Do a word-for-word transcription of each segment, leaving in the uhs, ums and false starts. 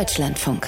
Deutschlandfunk.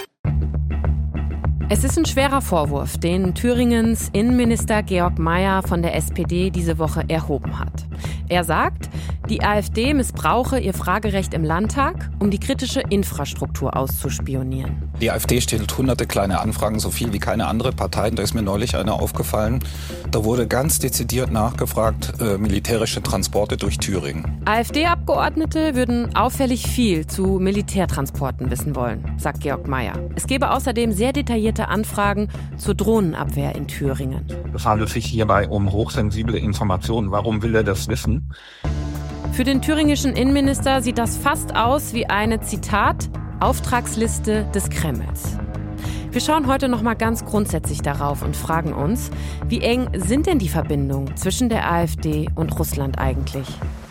Es ist ein schwerer Vorwurf, den Thüringens Innenminister Georg Maier von der S P D diese Woche erhoben hat. Er sagt, die AfD missbrauche ihr Fragerecht im Landtag, um die kritische Infrastruktur auszuspionieren. Die AfD stellt hunderte kleine Anfragen, so viel wie keine andere Partei. Da ist mir neulich eine aufgefallen. Da wurde ganz dezidiert nachgefragt, äh, militärische Transporte durch Thüringen. AfD-Abgeordnete würden auffällig viel zu Militärtransporten wissen wollen, sagt Georg Maier. Es gebe außerdem sehr detaillierte Anfragen zur Drohnenabwehr in Thüringen. Es handelt sich hierbei um hochsensible Informationen. Warum will er das wissen? Für den thüringischen Innenminister sieht das fast aus wie eine, Zitat, Auftragsliste des Kremls. Wir schauen heute noch mal ganz grundsätzlich darauf und fragen uns, wie eng sind denn die Verbindungen zwischen der AfD und Russland eigentlich?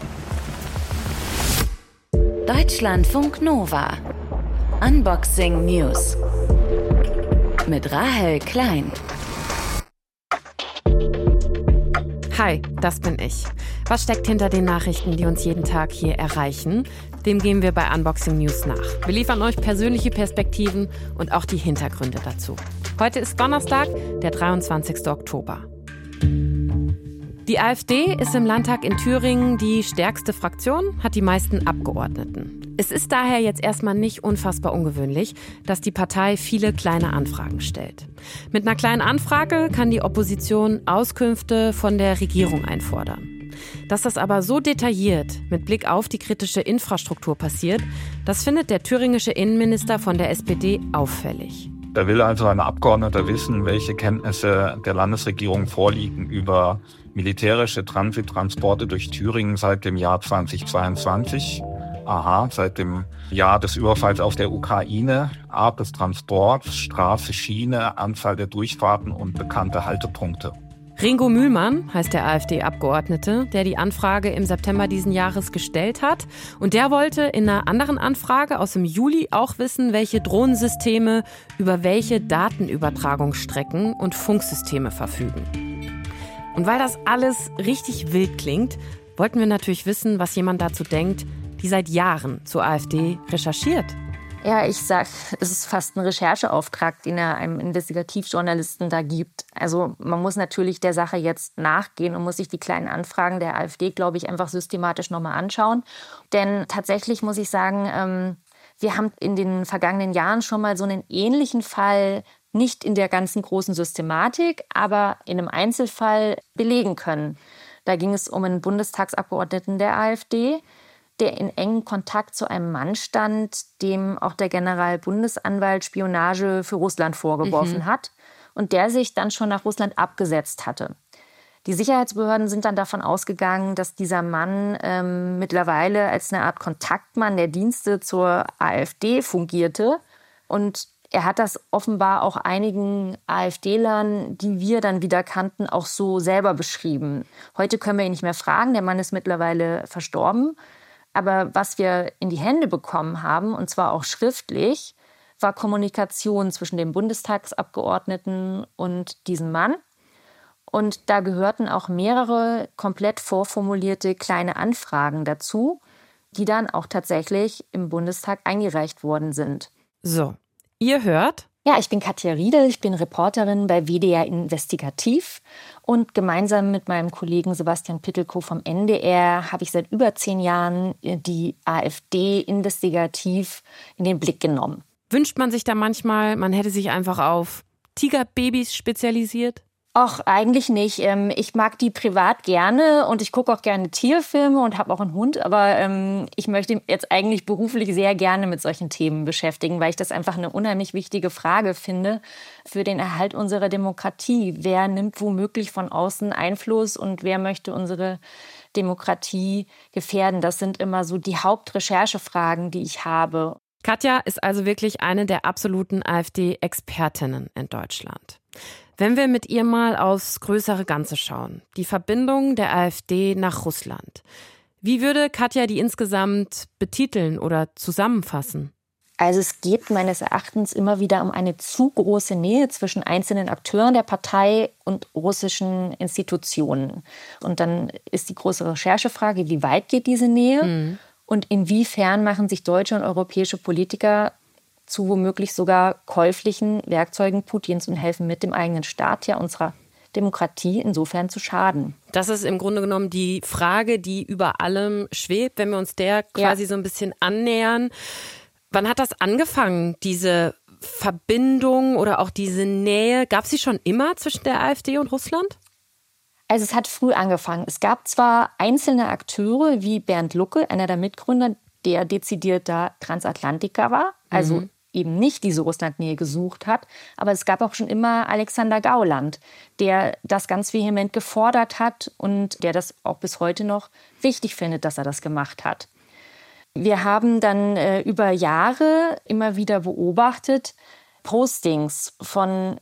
Deutschlandfunk Nova. Unboxing News. Mit Rahel Klein. Hi, das bin ich. Was steckt hinter den Nachrichten, die uns jeden Tag hier erreichen? Dem gehen wir bei Unboxing News nach. Wir liefern euch persönliche Perspektiven und auch die Hintergründe dazu. Heute ist Donnerstag, der dreiundzwanzigster Oktober. Die AfD ist im Landtag in Thüringen die stärkste Fraktion, hat die meisten Abgeordneten. Es ist daher jetzt erstmal nicht unfassbar ungewöhnlich, dass die Partei viele kleine Anfragen stellt. Mit einer kleinen Anfrage kann die Opposition Auskünfte von der Regierung einfordern. Dass das aber so detailliert mit Blick auf die kritische Infrastruktur passiert, das findet der thüringische Innenminister von der S P D auffällig. Da will also ein Abgeordneter wissen, welche Kenntnisse der Landesregierung vorliegen über militärische Transittransporte durch Thüringen seit dem Jahr zweitausendzweiundzwanzig. Aha, seit dem Jahr des Überfalls auf der Ukraine, Art des Transports, Straße, Schiene, Anzahl der Durchfahrten und bekannte Haltepunkte. Ringo Mühlmann heißt der AfD-Abgeordnete, der die Anfrage im September diesen Jahres gestellt hat. Und der wollte in einer anderen Anfrage aus dem Juli auch wissen, welche Drohnensysteme über welche Datenübertragungsstrecken und Funksysteme verfügen. Und weil das alles richtig wild klingt, wollten wir natürlich wissen, was jemand dazu denkt, die seit Jahren zur AfD recherchiert. Ja, ich sag, es ist fast ein Rechercheauftrag, den er einem Investigativjournalisten da gibt. Also man muss natürlich der Sache jetzt nachgehen und muss sich die kleinen Anfragen der AfD, glaube ich, einfach systematisch nochmal anschauen. Denn tatsächlich muss ich sagen, ähm, wir haben in den vergangenen Jahren schon mal so einen ähnlichen Fall nicht in der ganzen großen Systematik, aber in einem Einzelfall belegen können. Da ging es um einen Bundestagsabgeordneten der AfD, der in engem Kontakt zu einem Mann stand, dem auch der Generalbundesanwalt Spionage für Russland vorgeworfen mhm. hat und der sich dann schon nach Russland abgesetzt hatte. Die Sicherheitsbehörden sind dann davon ausgegangen, dass dieser Mann ähm, mittlerweile als eine Art Kontaktmann der Dienste zur AfD fungierte. Und er hat das offenbar auch einigen AfDlern, die wir dann wieder kannten, auch so selber beschrieben. Heute können wir ihn nicht mehr fragen, der Mann ist mittlerweile verstorben. Aber was wir in die Hände bekommen haben, und zwar auch schriftlich, war Kommunikation zwischen dem Bundestagsabgeordneten und diesem Mann. Und da gehörten auch mehrere komplett vorformulierte kleine Anfragen dazu, die dann auch tatsächlich im Bundestag eingereicht worden sind. So, ihr hört? Ja, ich bin Katja Riedel, ich bin Reporterin bei W D R Investigativ und gemeinsam mit meinem Kollegen Sebastian Pittelkow vom N D R habe ich seit über zehn Jahren die AfD investigativ in den Blick genommen. Wünscht man sich da manchmal, man hätte sich einfach auf Tigerbabys spezialisiert? Ach, eigentlich nicht. Ich mag die privat gerne und ich gucke auch gerne Tierfilme und habe auch einen Hund. Aber ähm, ich möchte jetzt eigentlich beruflich sehr gerne mit solchen Themen beschäftigen, weil ich das einfach eine unheimlich wichtige Frage finde für den Erhalt unserer Demokratie. Wer nimmt womöglich von außen Einfluss und wer möchte unsere Demokratie gefährden? Das sind immer so die Hauptrecherchefragen, die ich habe. Katja ist also wirklich eine der absoluten AfD-Expertinnen in Deutschland. Wenn wir mit ihr mal aufs größere Ganze schauen, die Verbindung der AfD nach Russland, wie würde Katja die insgesamt betiteln oder zusammenfassen? Also es geht meines Erachtens immer wieder um eine zu große Nähe zwischen einzelnen Akteuren der Partei und russischen Institutionen. Und dann ist die große Recherchefrage, wie weit geht diese Nähe? Mhm. Und inwiefern machen sich deutsche und europäische Politiker zu womöglich sogar käuflichen Werkzeugen Putins und helfen mit dem eigenen Staat ja unserer Demokratie insofern zu schaden. Das ist im Grunde genommen die Frage, die über allem schwebt, wenn wir uns der quasi ja. so ein bisschen annähern. Wann hat das angefangen, diese Verbindung oder auch diese Nähe? Gab es sie schon immer zwischen der AfD und Russland? Also es hat früh angefangen. Es gab zwar einzelne Akteure wie Bernd Lucke, einer der Mitgründer, der dezidierter Transatlantiker war, also mhm. eben nicht diese Russlandnähe gesucht hat. Aber es gab auch schon immer Alexander Gauland, der das ganz vehement gefordert hat und der das auch bis heute noch wichtig findet, dass er das gemacht hat. Wir haben dann äh, über Jahre immer wieder beobachtet Postings von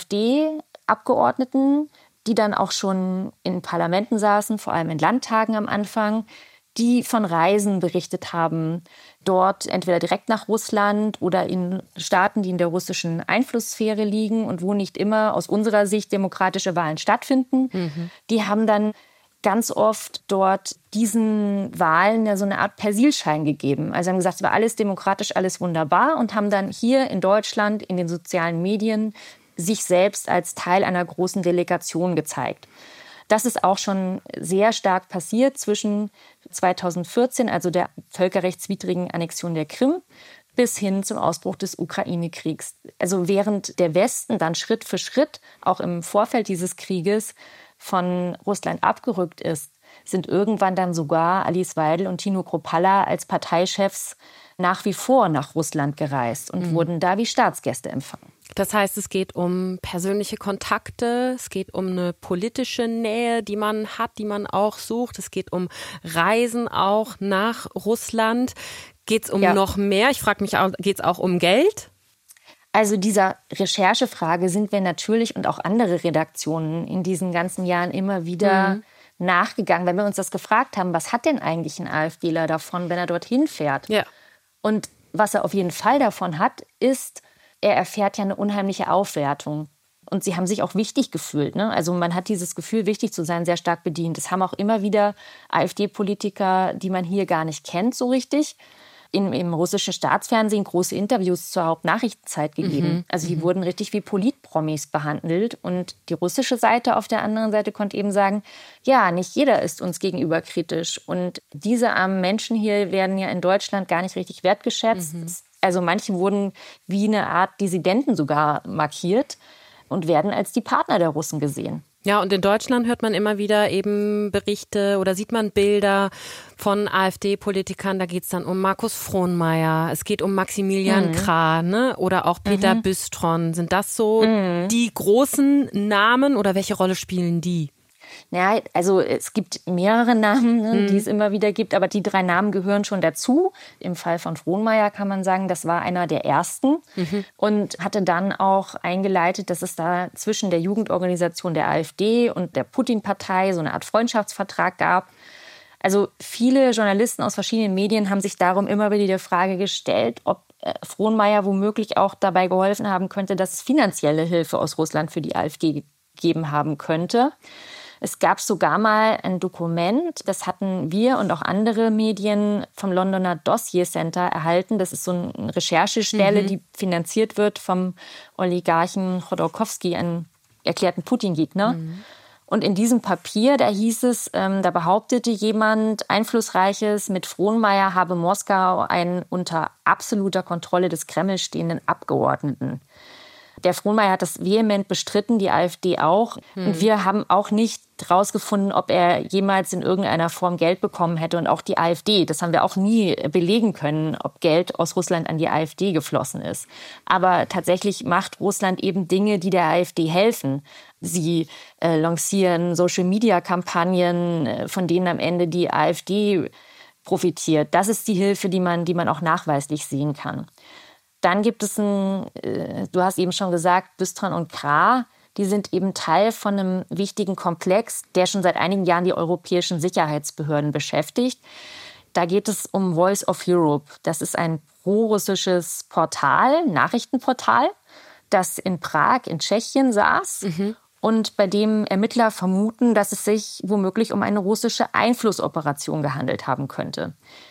AfD-Abgeordneten, die dann auch schon in Parlamenten saßen, vor allem in Landtagen am Anfang, die von Reisen berichtet haben, dort entweder direkt nach Russland oder in Staaten, die in der russischen Einflusssphäre liegen und wo nicht immer aus unserer Sicht demokratische Wahlen stattfinden. Mhm. Die haben dann ganz oft dort diesen Wahlen ja so eine Art Persilschein gegeben. Also haben gesagt, es war alles demokratisch, alles wunderbar und haben dann hier in Deutschland in den sozialen Medien sich selbst als Teil einer großen Delegation gezeigt. Das ist auch schon sehr stark passiert zwischen zweitausendvierzehn, also der völkerrechtswidrigen Annexion der Krim, bis hin zum Ausbruch des Ukraine-Kriegs. Also während der Westen dann Schritt für Schritt, auch im Vorfeld dieses Krieges, von Russland abgerückt ist, sind irgendwann dann sogar Alice Weidel und Tino Kruppalla als Parteichefs nach wie vor nach Russland gereist und mhm. wurden da wie Staatsgäste empfangen. Das heißt, es geht um persönliche Kontakte, es geht um eine politische Nähe, die man hat, die man auch sucht. Es geht um Reisen auch nach Russland. Geht es um ja. noch mehr? Ich frage mich, geht es auch um Geld? Also dieser Recherchefrage sind wir natürlich und auch andere Redaktionen in diesen ganzen Jahren immer wieder mhm. nachgegangen, wenn wir uns das gefragt haben, was hat denn eigentlich ein AfDler davon, wenn er dorthin fährt? Ja. Und was er auf jeden Fall davon hat, ist, er erfährt ja eine unheimliche Aufwertung. Und sie haben sich auch wichtig gefühlt. Ne? Also man hat dieses Gefühl, wichtig zu sein, sehr stark bedient. Das haben auch immer wieder AfD-Politiker, die man hier gar nicht kennt so richtig, in, im russischen Staatsfernsehen große Interviews zur Hauptnachrichtenzeit gegeben. Mhm. Also die mhm. wurden richtig wie Politpromis behandelt. Und die russische Seite auf der anderen Seite konnte eben sagen, ja, nicht jeder ist uns gegenüber kritisch. Und diese armen Menschen hier werden ja in Deutschland gar nicht richtig wertgeschätzt. Mhm. Also manche wurden wie eine Art Dissidenten sogar markiert und werden als die Partner der Russen gesehen. Ja, und in Deutschland hört man immer wieder eben Berichte oder sieht man Bilder von AfD-Politikern. Da geht es dann um Markus Frohnmaier, es geht um Maximilian mhm. Krah, ne? Oder auch Peter mhm. Büstron. Sind das so mhm. die großen Namen oder welche Rolle spielen die? Ja, also es gibt mehrere Namen, ne, mhm. die es immer wieder gibt, aber die drei Namen gehören schon dazu. Im Fall von Frohnmaier kann man sagen, das war einer der ersten mhm. und hatte dann auch eingeleitet, dass es da zwischen der Jugendorganisation der AfD und der Putin-Partei so eine Art Freundschaftsvertrag gab. Also viele Journalisten aus verschiedenen Medien haben sich darum immer wieder die Frage gestellt, ob Frohnmaier womöglich auch dabei geholfen haben könnte, dass es finanzielle Hilfe aus Russland für die AfD gegeben haben könnte. Es gab sogar mal ein Dokument, das hatten wir und auch andere Medien vom Londoner Dossier Center erhalten. Das ist so eine Recherchestelle, mhm. die finanziert wird vom Oligarchen Chodorkowski, einem erklärten Putin-Gegner. Mhm. Und in diesem Papier, da hieß es, ähm, da behauptete jemand Einflussreiches, mit Frohnmaier habe Moskau einen unter absoluter Kontrolle des Kreml stehenden Abgeordneten. Der Frohnmaier hat das vehement bestritten, die AfD auch. Hm. Und wir haben auch nicht rausgefunden, ob er jemals in irgendeiner Form Geld bekommen hätte. Und auch die AfD, das haben wir auch nie belegen können, ob Geld aus Russland an die AfD geflossen ist. Aber tatsächlich macht Russland eben Dinge, die der AfD helfen. Sie äh, lancieren Social-Media-Kampagnen, äh, von denen am Ende die AfD profitiert. Das ist die Hilfe, die man, die man auch nachweislich sehen kann. Dann gibt es ein, du hast eben schon gesagt, Büstron und Krah, die sind eben Teil von einem wichtigen Komplex, der schon seit einigen Jahren die europäischen Sicherheitsbehörden beschäftigt. Da geht es um Voice of Europe. Das ist ein pro-russisches Portal, Nachrichtenportal, das in Prag in Tschechien saß mhm. und bei dem Ermittler vermuten, dass es sich womöglich um eine russische Einflussoperation gehandelt haben könnte.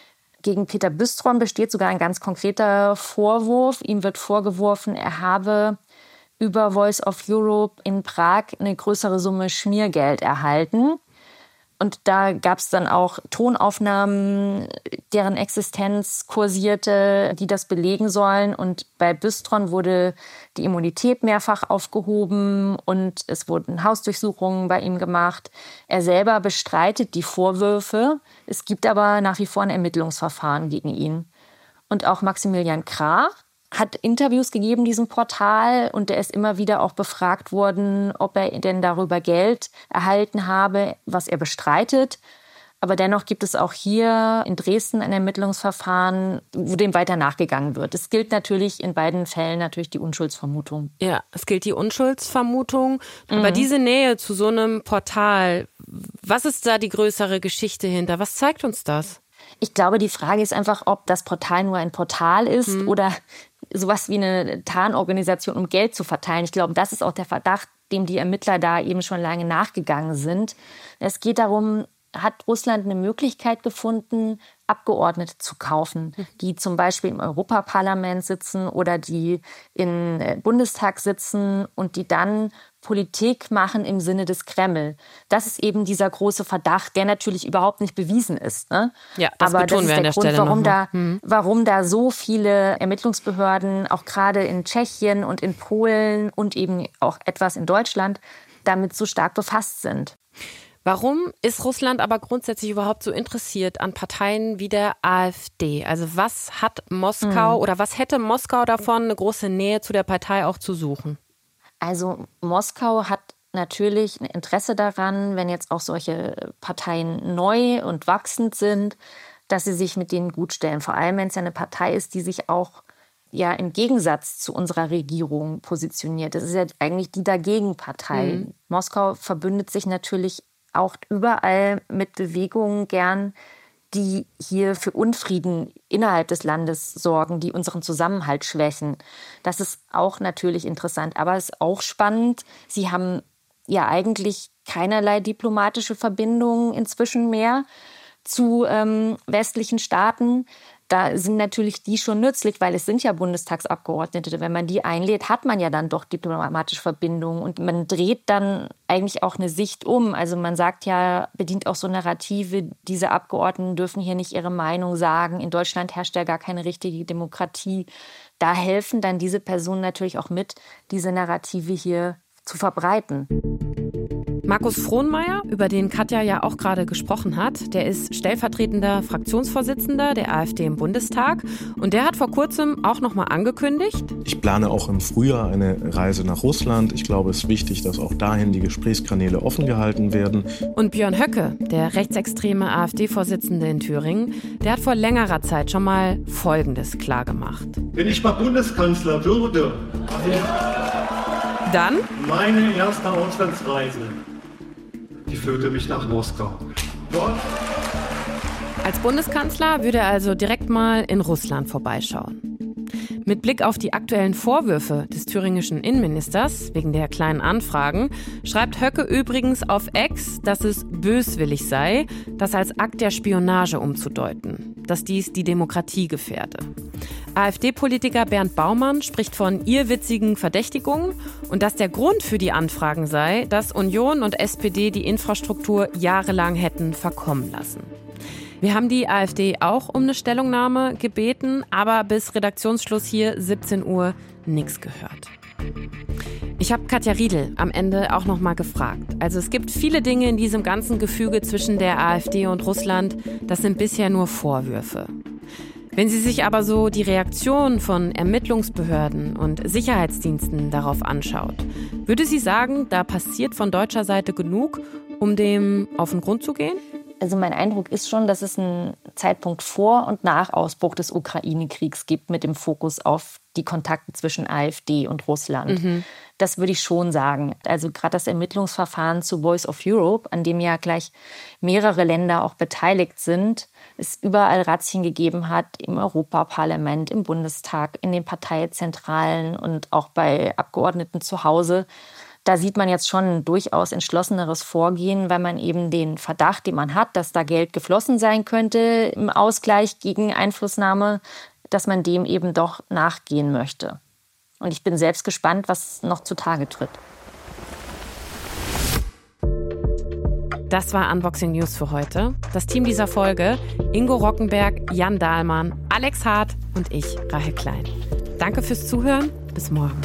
Gegen Peter Bystrom besteht sogar ein ganz konkreter Vorwurf. Ihm wird vorgeworfen, er habe über Voice of Europe in Prag eine größere Summe Schmiergeld erhalten. Und da gab es dann auch Tonaufnahmen, deren Existenz kursierte, die das belegen sollen. Und bei Bystrom wurde die Immunität mehrfach aufgehoben und es wurden Hausdurchsuchungen bei ihm gemacht. Er selber bestreitet die Vorwürfe. Es gibt aber nach wie vor ein Ermittlungsverfahren gegen ihn. Und auch Maximilian Krah hat Interviews gegeben, diesem Portal, und er ist immer wieder auch befragt worden, ob er denn darüber Geld erhalten habe, was er bestreitet. Aber dennoch gibt es auch hier in Dresden ein Ermittlungsverfahren, wo dem weiter nachgegangen wird. Es gilt natürlich in beiden Fällen natürlich die Unschuldsvermutung. Ja, es gilt die Unschuldsvermutung. Mhm. Aber diese Nähe zu so einem Portal, was ist da die größere Geschichte hinter? Was zeigt uns das? Ich glaube, die Frage ist einfach, ob das Portal nur ein Portal ist mhm. oder sowas wie eine Tarnorganisation, um Geld zu verteilen. Ich glaube, das ist auch der Verdacht, dem die Ermittler da eben schon lange nachgegangen sind. Es geht darum, hat Russland eine Möglichkeit gefunden, Abgeordnete zu kaufen, die zum Beispiel im Europaparlament sitzen oder die im Bundestag sitzen und die dann Politik machen im Sinne des Kreml. Das ist eben dieser große Verdacht, der natürlich überhaupt nicht bewiesen ist. Ne? Ja, das Aber betonen das ist wir an der der Grund, Stelle warum da, mhm. warum da so viele Ermittlungsbehörden, auch gerade in Tschechien und in Polen und eben auch etwas in Deutschland, damit so stark befasst sind. Warum ist Russland aber grundsätzlich überhaupt so interessiert an Parteien wie der AfD? Also was hat Moskau mhm. oder was hätte Moskau davon, eine große Nähe zu der Partei auch zu suchen? Also Moskau hat natürlich ein Interesse daran, wenn jetzt auch solche Parteien neu und wachsend sind, dass sie sich mit denen gut stellen. Vor allem, wenn es ja eine Partei ist, die sich auch ja im Gegensatz zu unserer Regierung positioniert. Das ist ja eigentlich die Dagegenpartei. Mhm. Moskau verbündet sich natürlich auch überall mit Bewegungen gern, die hier für Unfrieden innerhalb des Landes sorgen, die unseren Zusammenhalt schwächen. Das ist auch natürlich interessant, aber es ist auch spannend. Sie haben ja eigentlich keinerlei diplomatische Verbindungen inzwischen mehr zu ähm, westlichen Staaten. Da sind natürlich die schon nützlich, weil es sind ja Bundestagsabgeordnete. Wenn man die einlädt, hat man ja dann doch diplomatische Verbindungen. Und man dreht dann eigentlich auch eine Sicht um. Also man sagt ja, bedient auch so Narrative, diese Abgeordneten dürfen hier nicht ihre Meinung sagen. In Deutschland herrscht ja gar keine richtige Demokratie. Da helfen dann diese Personen natürlich auch mit, diese Narrative hier zu verbreiten. Markus Frohnmayer, über den Katja ja auch gerade gesprochen hat, der ist stellvertretender Fraktionsvorsitzender der AfD im Bundestag und der hat vor kurzem auch noch mal angekündigt: Ich plane auch im Frühjahr eine Reise nach Russland. Ich glaube, es ist wichtig, dass auch dahin die Gesprächskanäle offen gehalten werden. Und Björn Höcke, der rechtsextreme AfD-Vorsitzende in Thüringen, der hat vor längerer Zeit schon mal Folgendes klargemacht. Wenn ich mal Bundeskanzler würde, dann meine erste Auslandsreise, die führte mich nach Moskau. Dort Als Bundeskanzler würde er also direkt mal in Russland vorbeischauen. Mit Blick auf die aktuellen Vorwürfe des thüringischen Innenministers wegen der kleinen Anfragen schreibt Höcke übrigens auf X, dass es böswillig sei, das als Akt der Spionage umzudeuten, dass dies die Demokratie gefährde. AfD-Politiker Bernd Baumann spricht von irrwitzigen Verdächtigungen und dass der Grund für die Anfragen sei, dass Union und S P D die Infrastruktur jahrelang hätten verkommen lassen. Wir haben die AfD auch um eine Stellungnahme gebeten, aber bis Redaktionsschluss hier siebzehn Uhr nichts gehört. Ich habe Katja Riedel am Ende auch noch mal gefragt. Also es gibt viele Dinge in diesem ganzen Gefüge zwischen der AfD und Russland, das sind bisher nur Vorwürfe. Wenn sie sich aber so die Reaktion von Ermittlungsbehörden und Sicherheitsdiensten darauf anschaut, würde sie sagen, da passiert von deutscher Seite genug, um dem auf den Grund zu gehen? Also mein Eindruck ist schon, dass es einen Zeitpunkt vor und nach Ausbruch des Ukraine-Kriegs gibt mit dem Fokus auf die Kontakte zwischen AfD und Russland. Mhm. Das würde ich schon sagen. Also gerade das Ermittlungsverfahren zu Voice of Europe, an dem ja gleich mehrere Länder auch beteiligt sind, es überall Razzien gegeben hat, im Europaparlament, im Bundestag, in den Parteizentralen und auch bei Abgeordneten zu Hause. Da sieht man jetzt schon ein durchaus entschlosseneres Vorgehen, weil man eben den Verdacht, den man hat, dass da Geld geflossen sein könnte im Ausgleich gegen Einflussnahme, dass man dem eben doch nachgehen möchte. Und ich bin selbst gespannt, was noch zutage tritt. Das war Unboxing News für heute. Das Team dieser Folge: Ingo Rockenberg, Jan Dahlmann, Alex Hart und ich, Rahel Klein. Danke fürs Zuhören. Bis morgen.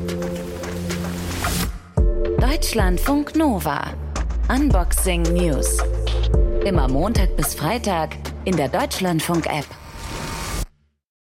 Deutschlandfunk Nova. Unboxing News. Immer Montag bis Freitag in der Deutschlandfunk-App.